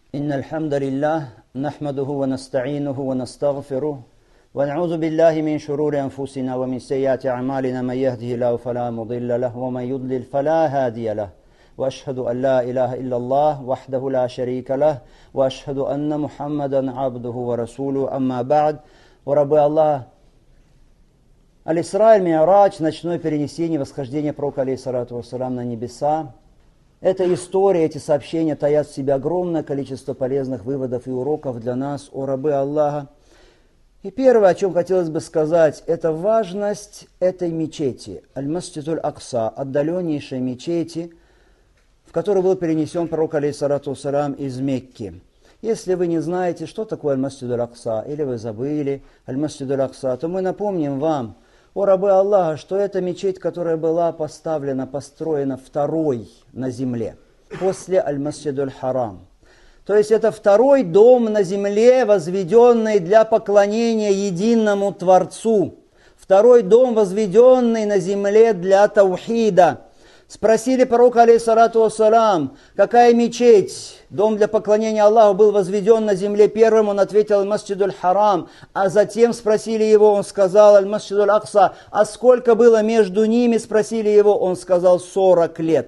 إن الحمد لله نحمده ونستعينه ونستغفره ونعوذ بالله من شرور أنفسنا ومن سيئات أعمالنا من يهده الله فلا مضل له ومن يضلل فلا هادي له وأشهد أن لا إله إلا الله وحده لا شريك له وأشهد أن محمدا عبده ورسوله أما بعد. ورабы Аллаха, Аль-Исра, Аль-Ми'радж, ночное перенесение, восхождение пророка, алейхиссалату вассалям, на небеса. Эта история, эти сообщения таят в себе огромное количество полезных выводов и уроков для нас, о рабы Аллаха. И первое, о чем хотелось бы сказать, это важность этой мечети, Аль-Масджид Аль-Акса, отдаленнейшей мечети, в которую был перенесен пророк, алейхиссалату вассалям, из Мекки. Если вы не знаете, что такое Аль-Масджид Аль-Акса, или вы забыли Аль-Масджид Аль-Акса, то мы напомним вам, о рабы Аллаха, что это мечеть, которая была построена второй на земле, после Аль-Масджид Аль-Харам. То есть это второй дом на земле, возведенный для поклонения единому Творцу. Второй дом, возведенный на земле для таухида. Спросили пророка, алейхиссалату вассалям, какая мечеть, дом для поклонения Аллаху, был возведен на земле первым, он ответил Аль-Масджид Аль-Харам, а затем спросили его, он сказал Аль-Масджид Аль-Акса, а сколько было между ними, спросили его, он сказал 40 лет.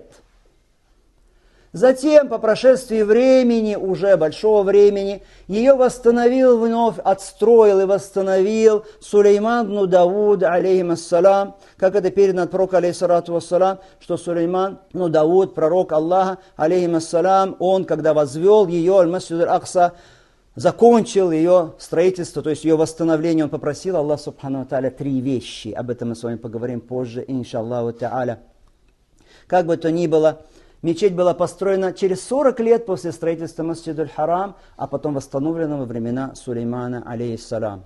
Затем, по прошествии времени, уже большого времени, ее восстановил вновь, отстроил и восстановил Сулейман бн Дауд, алейхиссалям, как это передано от пророка, алейхиссалату вассалям, что Сулейман бн Дауд, пророк Аллаха, алейхиссалям, он, когда возвел ее, Аль-Масджид Аль-Акса, закончил ее строительство, то есть ее восстановление, он попросил Аллах Субхану ва Тааля 3 вещи. Об этом мы с вами поговорим позже, иншаллаху Тааля. Как бы то ни было, мечеть была построена через 40 лет после строительства Масджид Аль-Харам, а потом восстановлена во времена Сулеймана, алейхиссалям.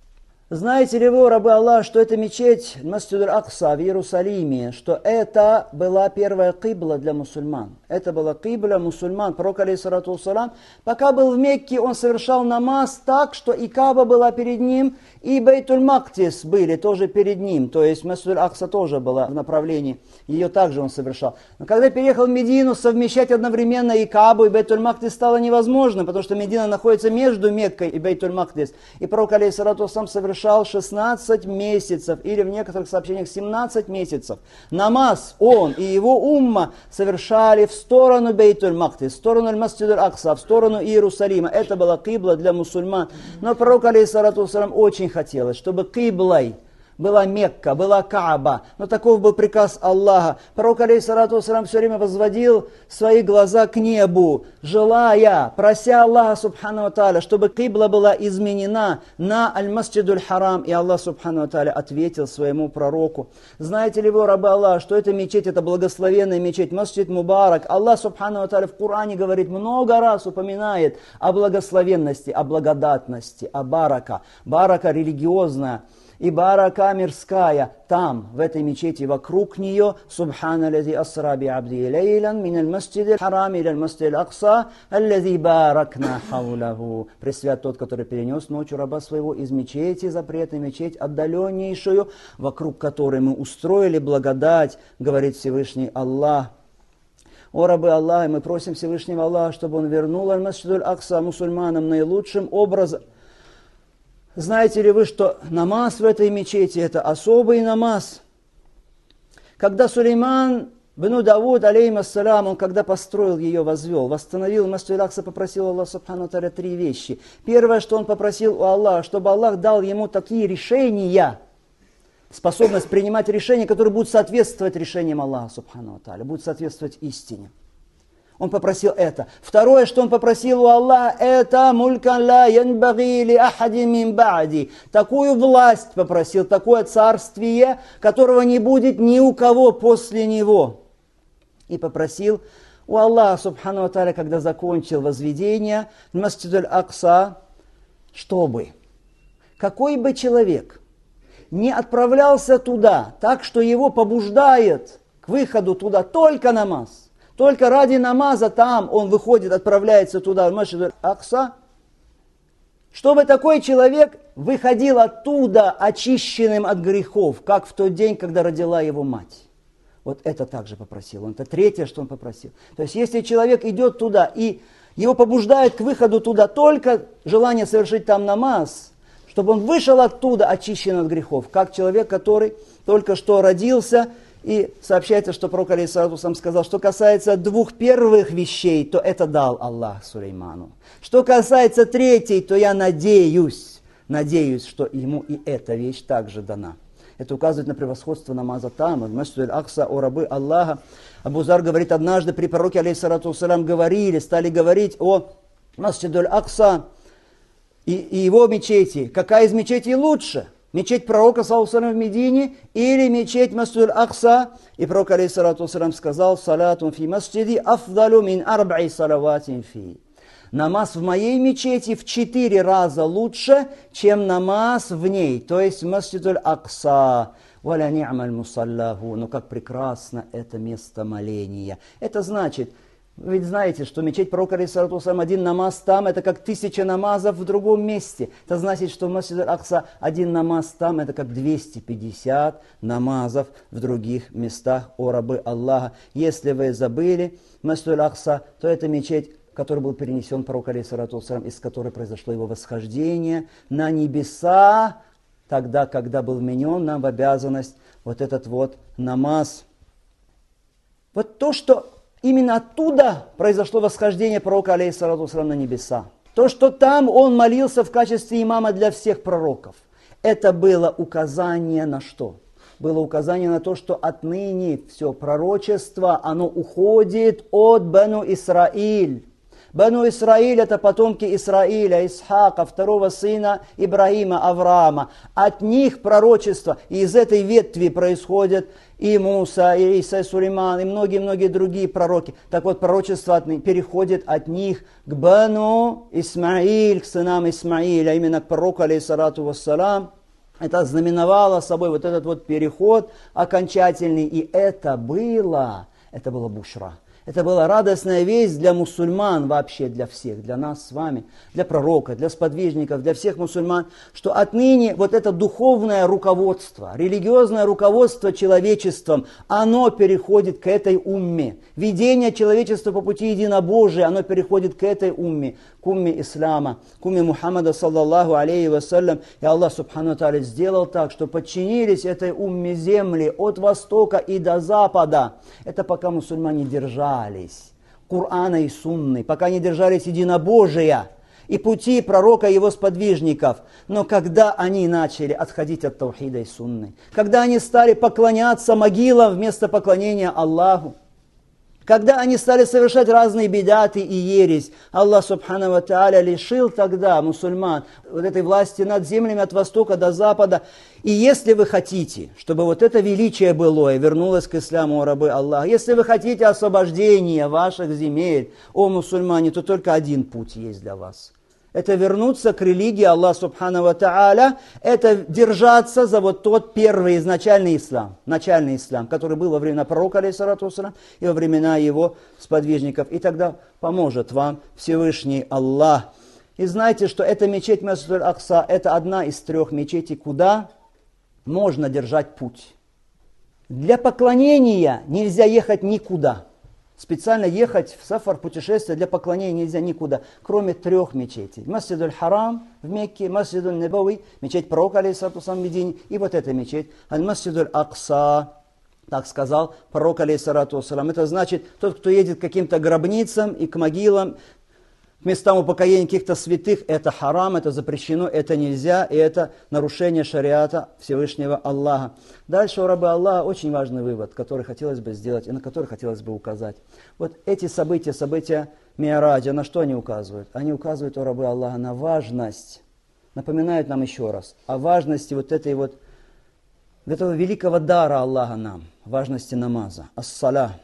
Знаете ли вы, рабы Аллаха, что эта мечеть Масджид Аль-Акса в Иерусалиме, что это была первая кибла для мусульман? Это была кибла мусульман. Пророк, алейхиссалату вассалям, пока был в Мекке, он совершал намаз так, что и Каба была перед ним, и Бейтуль-Мактис были тоже перед ним. То есть Масджид Аль-Акса тоже была в направлении, ее также он совершал. Но когда переехал в Медину, совмещать одновременно и Кабу, и Бейтуль-Мактис стало невозможно, потому что Медина находится между Меккой и Бейтуль-Мактис. И пророк, алейхиссалату вассалям, совершал 16 месяцев, или в некоторых сообщениях 17 месяцев. Намаз он и его умма совершали в сторону Бейтуль-Мактис, в сторону Аль-Масджид Аль-Акса, в сторону Иерусалима. Это была кибла для мусульман. Но пророк, алейхиссалату вассалям, очень хотелось, чтобы киблой была Мекка, была Кааба. Но таков был приказ Аллаха. Пророк, алейхиссалату вассалям, все время возводил свои глаза к небу, желая, прося Аллаха Субхану ва Тааля, чтобы кибла была изменена на Аль-Масджид Аль-Харам. И Аллах Субхану ва Тааля ответил своему пророку. Знаете ли вы, рабы Аллаха, что эта мечеть, это благословенная мечеть, Масджид Мубарак. Аллах Субхану ва Тааля в Коране говорит, много раз упоминает о благословенности, о благодатности, о барака. Барака религиозная. И барака мирская, там, в этой мечети, вокруг нее, Субхана лази асра би абди лейлян мин аль-масджид аль-харам или аль-масджид аль-акса, аллази баракна хаулаху. Пресвят тот, который перенес ночью раба своего из мечети, запретной мечеть, отдаленнейшую, вокруг которой мы устроили благодать, говорит Всевышний Аллах. О рабы Аллаха, мы просим Всевышнего Аллаха, чтобы он вернул аль-масджид аль-акса мусульманам наилучшим образом. Знаете ли вы, что намаз в этой мечети – это особый намаз? Когда Сулейман бн Дауд, алейхиссалям, он когда построил ее, возвел, восстановил Масджид Аль-Акса, попросил Аллах Субхану ва Тааля 3 вещи. Первое, что он попросил у Аллаха, чтобы Аллах дал ему такие решения, способность принимать решения, которые будут соответствовать решениям Аллаха Субхану ва Тааля, будут соответствовать истине. Он попросил это. Второе, что он попросил у Аллаха, это мулькан ла янбаги ли ахади мин ба'ди. Такую власть попросил, такое царствие, которого не будет ни у кого после него. И попросил у Аллаха Субхану ва Тааля, когда закончил возведение Масджид Аль-Акса, чтобы какой бы человек не отправлялся туда, так что его побуждает к выходу туда только намаз, только ради намаза там он выходит, отправляется туда, в Масджид Аль-Акса, чтобы такой человек выходил оттуда очищенным от грехов, как в тот день, когда родила его мать. Вот это также попросил он. Это третье, что он попросил. То есть, если человек идет туда и Его побуждает к выходу туда только желание совершить там намаз, чтобы он вышел оттуда очищен от грехов, как человек, который только что родился. И сообщается, что пророк алейхиссалату вассалям сказал, что касается 2 первых вещей, то это дал Аллах Сулейману. Что касается 3, то я надеюсь, что ему и эта вещь также дана. Это указывает на превосходство намаза там, в Масджид аль-Акса, о рабы Аллаха. Абу Зар говорит, однажды при пророке алейхиссалату вассалям стали говорить о Масджид аль-Акса и его мечети. Какая из мечетей лучше? Мечеть пророка, саллаллаху алейхи в Медине, или мечеть Масджид аль-Акса? И пророк, алейхиссалату вассалям, сказал, салатун фи масджиди афдалу мин арбаи салаватин фи. Намаз в моей мечети в 4 раза лучше, чем намаз в ней, то есть Масджид аль-Акса. Валя ни'маль мусаллаху, но как прекрасно это место моления. Это значит, вы ведь знаете, что мечеть пророка, алейхиссалату вассалям, 1 намаз там, это как 1000 намазов в другом месте. Это значит, что в Масджид аль-Акса 1 намаз там, это как 250 намазов в других местах, о рабы Аллаха. Если вы забыли Масджид аль-Акса, то это мечеть, который был перенесен пророк, алейхиссалату вассалям, из которой произошло его восхождение на небеса, тогда, когда был вменен нам в обязанность вот этот вот намаз. Вот то, что именно оттуда произошло восхождение пророка, алейхиссалату вассалям, на небеса. То, что там он молился в качестве имама для всех пророков. Это было указание на что? Было указание на то, что отныне все пророчество, оно уходит от Бану Исраиль. Бану Исраиль – это потомки Исраиля, Исхака, второго сына Ибрахима, Авраама. От них пророчество, и из этой ветви происходят и Муса, и Иса, и Сулейман, и многие-многие другие пророки. Так вот, пророчество переходит от них к Бану Исмаиль, к сынам Исмаиля, именно к пророку, алейхиссалату вассалам. Это знаменовало собой вот этот вот переход окончательный, и это было бушра. Это была радостная весть для мусульман вообще, для всех, для нас с вами, для пророка, для сподвижников, для всех мусульман, что отныне вот это духовное руководство, религиозное руководство человечеством, оно переходит к этой умме. Ведение человечества по пути единобожия, оно переходит к этой умме, к умме ислама, к умме Мухаммада, саллаллаху алейхи вассалям. И Аллах, субхану тааля, сделал так, что подчинились этой умме земли от востока и до запада. Это пока мусульмане держались Корана и Сунны, пока не держались единобожия и пути пророка и его сподвижников. Но когда они начали отходить от таухида и Сунны, когда они стали поклоняться могилам вместо поклонения Аллаху, когда они стали совершать разные бидаты и ересь, Аллах субхану ва тааля лишил тогда мусульман вот этой власти над землями от востока до запада. И если вы хотите, чтобы вот это величие былое вернулось к исламу, о рабы Аллаха, если вы хотите освобождения ваших земель, о мусульмане, то только один путь есть для вас. Это вернуться к религии Аллаха субхану ва тааля, это держаться за вот тот первый изначальный ислам, который был во времена пророка, алейхиссалату вассалям, и во времена его сподвижников. И тогда поможет вам Всевышний Аллах. И знайте, что эта мечеть Масджид аль-Акса, это одна из 3 мечетей, куда можно держать путь. Для поклонения нельзя ехать никуда. Специально ехать в сафар, путешествие для поклонения нельзя никуда, кроме 3 мечетей. Масджид аль-Харам в Мекке, Масджид аль-Набави, мечеть пророка, алейхиссалату вассалям, в Медине, и вот эта мечеть, Аль-Масджид аль-Акса, так сказал пророк, алейхиссалату вассалям. Это значит, тот, кто едет к каким-то гробницам и к могилам, к местам упокоения каких-то святых, это харам, это запрещено, это нельзя, и это нарушение шариата Всевышнего Аллаха. Дальше, у рабы Аллаха, очень важный вывод, который хотелось бы сделать и на который хотелось бы указать. Вот эти события Ми'раджа, на что они указывают? Они указывают, у рабы Аллаха, на важность, напоминают нам еще раз, о важности вот этого великого дара Аллаха нам, важности намаза, ас-саля.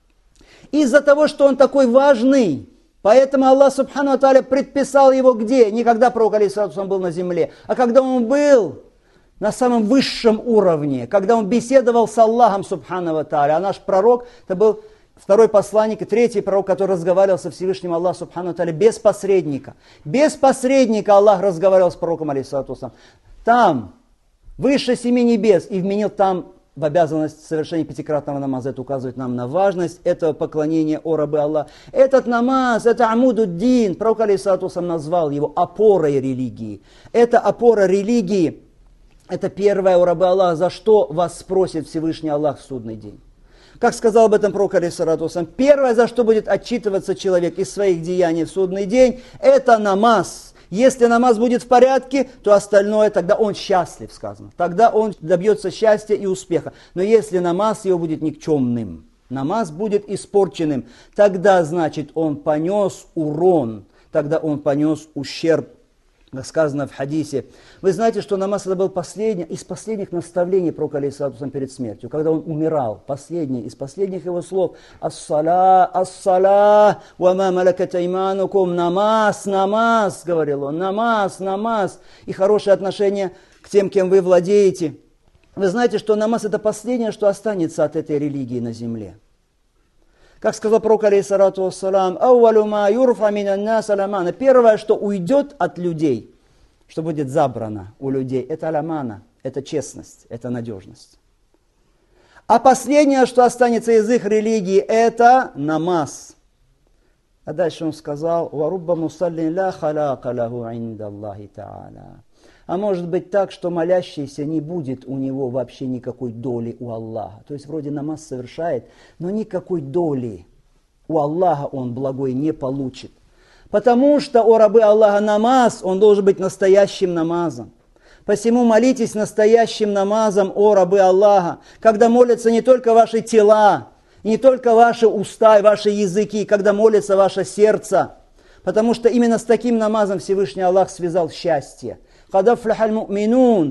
Из-за того, что он такой важный, поэтому Аллах субхану ва тааля предписал его где? Не когда пророк, алейхиссалату вассалям, был на земле, а когда он был на самом высшем уровне, когда он беседовал с Аллахом субхану ва тааля. А наш пророк, это был 2-й посланник и 3-й пророк, который разговаривал со Всевышним Аллахом субхану ва тааля без посредника. Без посредника Аллах разговаривал с пророком, алейхиссалату вассалям. Там, выше 7 небес, и вменил там в обязанность совершения пятикратного намаза. Это указывает нам на важность этого поклонения, о рабы Аллаха. Этот намаз, это амудуддин, пророк алейхиссалату вассалям назвал его опорой религии. Это опора религии, это первое, о рабы Аллаха, за что вас спросит Всевышний Аллах в судный день. Как сказал об этом пророк алейхиссалату вассалям, первое, за что будет отчитываться человек из своих деяний в судный день, это намаз. Если намаз будет в порядке, то остальное, тогда он счастлив, сказано. Тогда он добьется счастья и успеха. Но если намаз его будет никчемным, намаз будет испорченным, тогда, значит, он понес урон, тогда он понес ущерб. Как сказано в хадисе. Вы знаете, что намаз это был из последних наставлений пророка алейхиссалату вассалям перед смертью, когда он умирал. Последний из последних его слов. Ас-сала, ас-сала, ва ма малакат айманукум. Намаз, намаз, говорил он. Намаз, намаз. И хорошее отношение к тем, кем вы владеете. Вы знаете, что намаз это последнее, что останется от этой религии на земле. Как сказал пророк алейхиссалату вассалам, первое, что уйдет от людей, что будет забрано у людей, это аламана, это честность, это надежность. А последнее, что останется из их религии, это намаз. А дальше он сказал, а может быть так, что молящийся не будет у него вообще никакой доли у Аллаха. То есть вроде намаз совершает, но никакой доли у Аллаха он благой не получит. Потому что, о рабы Аллаха, намаз, он должен быть настоящим намазом. Посему молитесь настоящим намазом, о рабы Аллаха, когда молятся не только ваши тела, не только ваши уста и ваши языки, когда молится ваше сердце. Потому что именно с таким намазом Всевышний Аллах связал счастье. Счастливы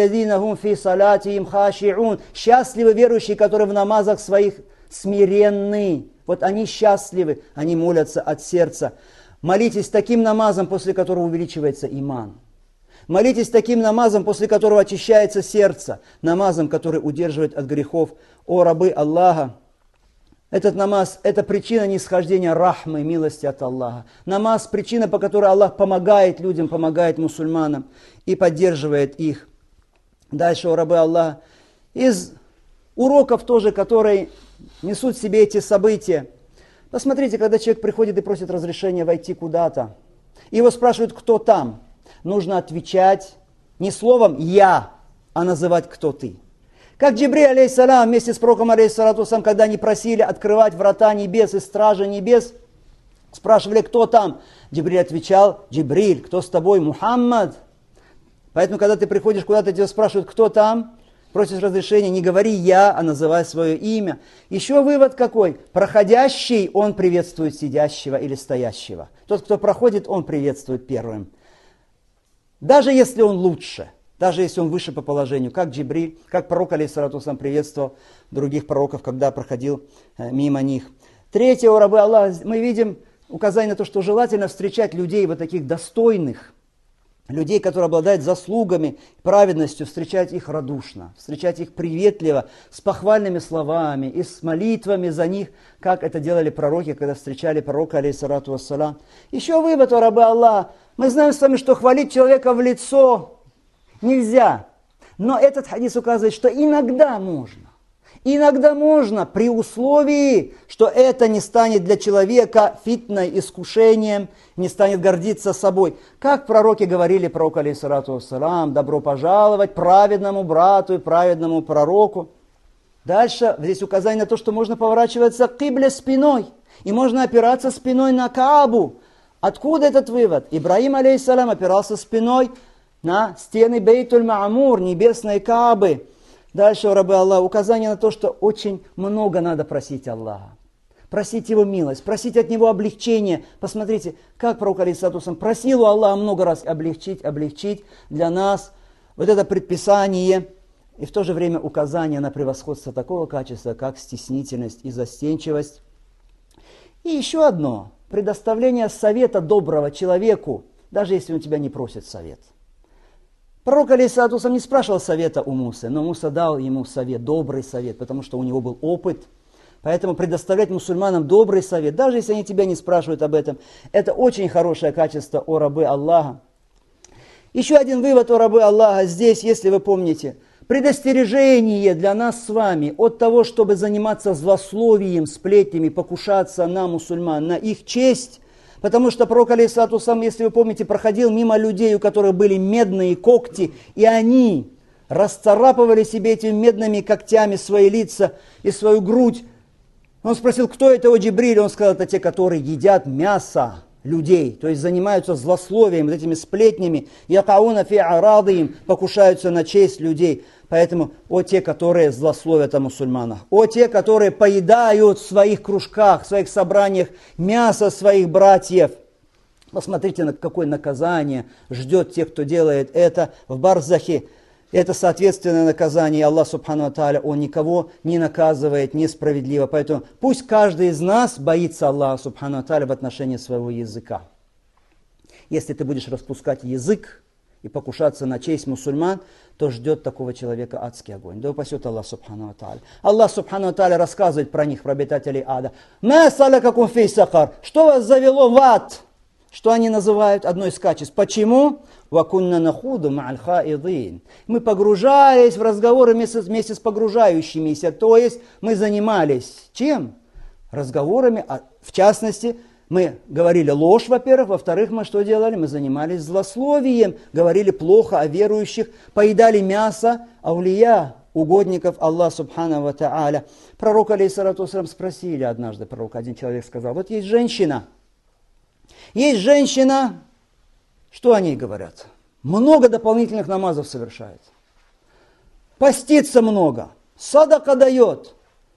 верующие, которые в намазах своих смиренны. Вот они счастливы, они молятся от сердца. Молитесь таким намазом, после которого увеличивается иман. Молитесь таким намазом, после которого очищается сердце. Намазом, который удерживает от грехов. О рабы Аллаха! Этот намаз – это причина нисхождения рахмы, милости от Аллаха. Намаз – причина, по которой Аллах помогает людям, помогает мусульманам и поддерживает их. Дальше, о рабы Аллаха, из уроков тоже, которые несут в себе эти события. Посмотрите, когда человек приходит и просит разрешения войти куда-то, его спрашивают, кто там. Нужно отвечать не словом «я», а называть «кто ты». Как Джибриль, алейхиссалам, вместе с пророком, алейхиссалату вассалам, когда они просили открывать врата небес и стражи небес, спрашивали, кто там. Джибриль отвечал, Джибриль, кто с тобой? Мухаммад. Поэтому, когда ты приходишь куда-то, тебя спрашивают, кто там, просишь разрешения, не говори «я», а называй свое имя. Еще вывод какой? Проходящий, он приветствует сидящего или стоящего. Тот, кто проходит, он приветствует первым. Даже если он лучше. Даже если он выше по положению, как Джибриль, как пророк, алейхиссалату вассалам, приветствовал других пророков, когда проходил мимо них. Третье, о рабы Аллаха, мы видим указание на то, что желательно встречать людей вот таких достойных, людей, которые обладают заслугами, праведностью, встречать их радушно, встречать их приветливо, с похвальными словами и с молитвами за них, как это делали пророки, когда встречали пророка, алейхиссалату вассалам. Еще вывод, о рабы Аллаха, мы знаем с вами, что хвалить человека в лицо нельзя. Но этот хадис указывает, что иногда можно. Иногда можно, при условии, что это не станет для человека фитной, искушением, не станет гордиться собой. Как пророки говорили, пророк, алейхиссалату вассалам, добро пожаловать праведному брату и праведному пророку. Дальше здесь указание на то, что можно поворачиваться к кибле спиной. И можно опираться спиной на Каабу. Откуда этот вывод? Ибрахим, алейхиссалам, опирался спиной на стены Бейтуль-Ма'мур, небесной Каабы. Дальше, рабы Аллаха, указание на то, что очень много надо просить Аллаха. Просить Его милость, просить от Него облегчение. Посмотрите, как пророк, алейхиссалату вассалам, просил у Аллаха много раз облегчить для нас вот это предписание. И в то же время указание на превосходство такого качества, как стеснительность и застенчивость. И еще одно, предоставление совета доброго человеку, даже если он тебя не просит совет. Пророк, алейхиссалату вассалам, не спрашивал совета у Мусы, но Муса дал ему совет, добрый совет, потому что у него был опыт. Поэтому предоставлять мусульманам добрый совет, даже если они тебя не спрашивают об этом, это очень хорошее качество, о рабы Аллаха. Еще один вывод, о рабы Аллаха, здесь, если вы помните, предостережение для нас с вами от того, чтобы заниматься злословием, сплетнями, покушаться на мусульман, на их честь. Потому что пророк, алейхиссалату вассалам, если вы помните, проходил мимо людей, у которых были медные когти, и они расцарапывали себе этими медными когтями свои лица и свою грудь. Он спросил, кто это, о Джибриль? Он сказал, это те, которые едят мясо людей, то есть занимаются злословием, этими сплетнями, якауна фи арадиим, покушаются на честь людей. Поэтому, о те, которые злословят о мусульманах, о те, которые поедают в своих кружках, в своих собраниях мясо своих братьев. Посмотрите, на какое наказание ждет тех, кто делает это в барзахе. Это соответственное наказание. Аллах Субхану ва Тааля, Он никого не наказывает несправедливо. Поэтому пусть каждый из нас боится Аллаха Субхану ва Тааля в отношении своего языка. Если ты будешь распускать язык и покушаться на честь мусульман, то ждет такого человека адский огонь. Да упасет Аллах Субхану ва Тааля. Аллах Субхану ва Тааля рассказывает про них, про обитателей ада. «Ма салакакум фи сакар». Что вас завело в ад? Что они называют одно из качеств. Почему? «Вакунна нахуду ма'аль хаидин». Мы погружались в разговоры вместе с погружающимися. То есть мы занимались чем? Разговорами. В частности, мы говорили ложь, во-первых. Во-вторых, мы что делали? Мы занимались злословием. Говорили плохо о верующих. Поедали мясо аулия, угодников Аллаха Субхану ва Тааля. Пророк, алейхиссалату вассалам, спросили однажды пророка. Один человек сказал, вот есть женщина. Есть женщина, что о ней говорят? Много дополнительных намазов совершает. Постится много, садака дает.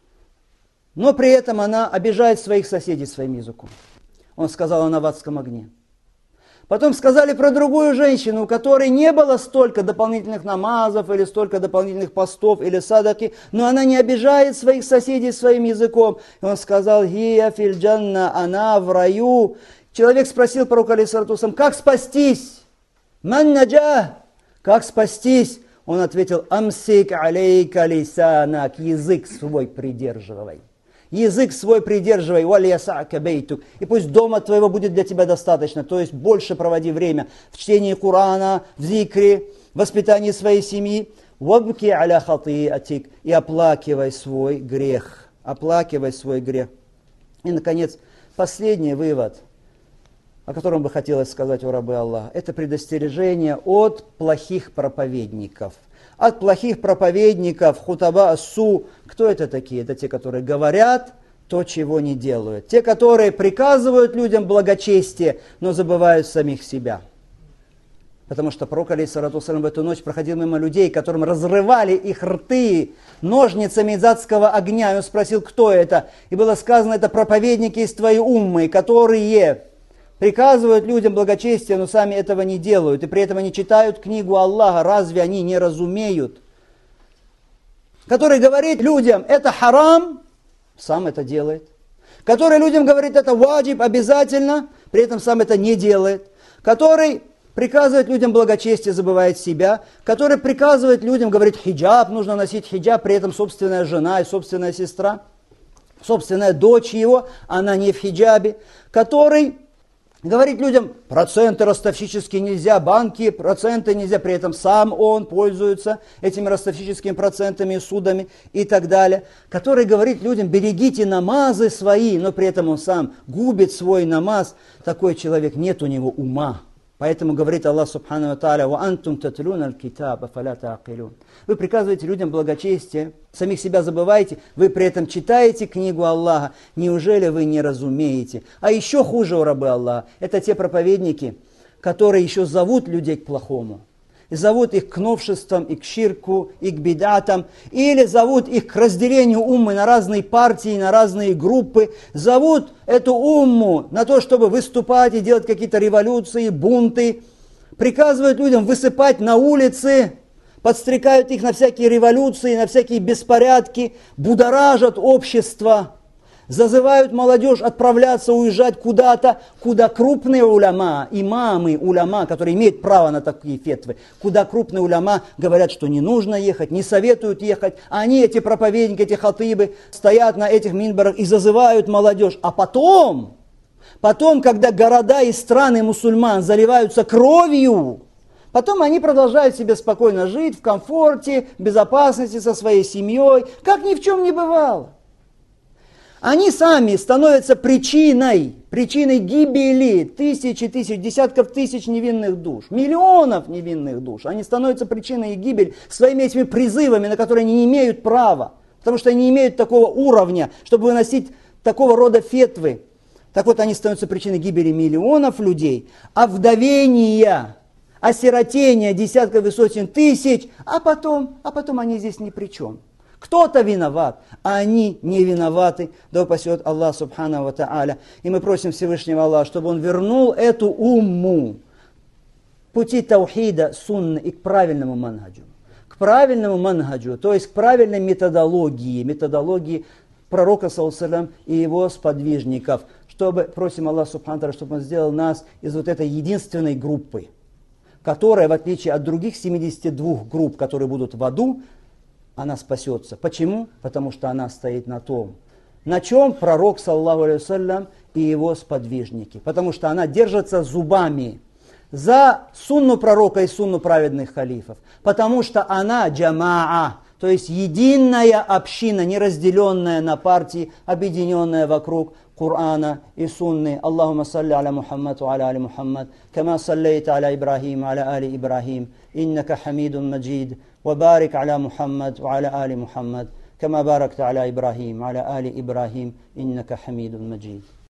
Но при этом она обижает своих соседей своим языком. Он сказал, она в адском огне. Потом сказали про другую женщину, у которой не было столько дополнительных намазов, или столько дополнительных постов, или садаки, но она не обижает своих соседей своим языком. И он сказал, «Хия фил джанна», она в раю. Человек спросил пророка, алейхиссалату вассалам, как спастись? «Ман наджа», как спастись? Он ответил, «Амсик алейка лисанак», язык свой придерживай. Язык свой придерживай, «Валиясака бейтук», и пусть дома твоего будет для тебя достаточно, то есть больше проводи время в чтении Корана, в зикре, в воспитании своей семьи. «Вабки аля хатиатик», и оплакивай свой грех. Оплакивай свой грех. И, наконец, последний вывод, о котором бы хотелось сказать у рабы Аллаха, это предостережение от плохих проповедников. От плохих проповедников, хутаба ассу. Кто это такие? Это те, которые говорят то, чего не делают. Те, которые приказывают людям благочестие, но забывают самих себя. Потому что пророк, алейхиссалату вассалям, в эту ночь проходил мимо людей, которым разрывали их рты ножницами из адского огня. И он спросил, кто это? И было сказано, это проповедники из твоей уммы, которые приказывают людям благочестие, но сами этого не делают. И при этом они читают книгу Аллаха. Разве они не разумеют? Который говорит людям, это харам, сам это делает. Который людям говорит, это ваджиб, обязательно, при этом сам это не делает. Который приказывает людям благочестие, забывает себя. Который приказывает людям, говорит, хиджаб, нужно носить хиджаб, при этом собственная жена и собственная сестра, собственная дочь его, она не в хиджабе. Который говорит людям, проценты ростовщические нельзя, банки, проценты нельзя, при этом сам он пользуется этими ростовщическими процентами и судами и так далее. Который говорит людям, берегите намазы свои, но при этом он сам губит свой намаз. Такой человек, нет у него ума. Поэтому говорит Аллах Субхану ва Тааля, «Ва антум татлуна аль-китаба фаля таакилун». Вы приказываете людям благочестие, самих себя забываете, вы при этом читаете книгу Аллаха. Неужели вы не разумеете? А еще хуже у рабы Аллаха, это те проповедники, которые еще зовут людей к плохому. И зовут их к новшествам, и к ширку, и к бидатам, или зовут их к разделению уммы на разные партии, на разные группы, зовут эту умму на то, чтобы выступать и делать какие-то революции, бунты, приказывают людям высыпать на улицы, подстрекают их на всякие революции, на всякие беспорядки, будоражат общество, зазывают молодежь отправляться, уезжать куда-то, куда крупные уляма, имамы, уляма, которые имеют право на такие фетвы, куда крупные уляма говорят, что не нужно ехать, не советуют ехать. Они, эти проповедники, эти хатыбы, стоят на этих минбарах и зазывают молодежь. А потом, когда города и страны мусульман заливаются кровью, Потом они продолжают себе спокойно жить в комфорте, в безопасности со своей семьей, как ни в чем не бывало. Они сами становятся причиной гибели тысяч, десятков тысяч невинных душ, миллионов невинных душ. Они становятся причиной их гибели своими этими призывами, на которые они не имеют права, потому что они не имеют такого уровня, чтобы выносить такого рода фетвы. Так вот, они становятся причиной гибели миллионов людей, овдовения, осиротения десятков и сотен тысяч, а потом они здесь ни при чем. Кто-то виноват, а они не виноваты. Да упасет Аллах субхану ва тааля. И мы просим Всевышнего Аллаха, чтобы Он вернул эту умму пути таухида, сунны и к правильному манхаджу. К правильному манхаджу, то есть к правильной методологии пророка саллаллаху и его сподвижников. Просим Аллаха субхану ва тааля, чтобы Он сделал нас из вот этой единственной группы, которая, в отличие от других 72 групп, которые будут в аду, она спасется. Почему? Потому что она стоит на том, на чем пророк, саллаллаху алейхи вассалям, и его сподвижники. Потому что она держится зубами за сунну пророка и сунну праведных халифов. Потому что она джамаа, то есть единая община, не разделенная на партии, объединенная вокруг Корана и Сунны. Аллахумма салли аля Мухаммад ва аля али Мухаммад, кама саллейта аля Ибрахим ва аля али Ибрахим, иннака хамидун маджид, ва барик аля Мухаммад ва аля али Мухаммад, кама баракта аля Ибрахим ва аля али Ибрахим, иннака хамидун маджид.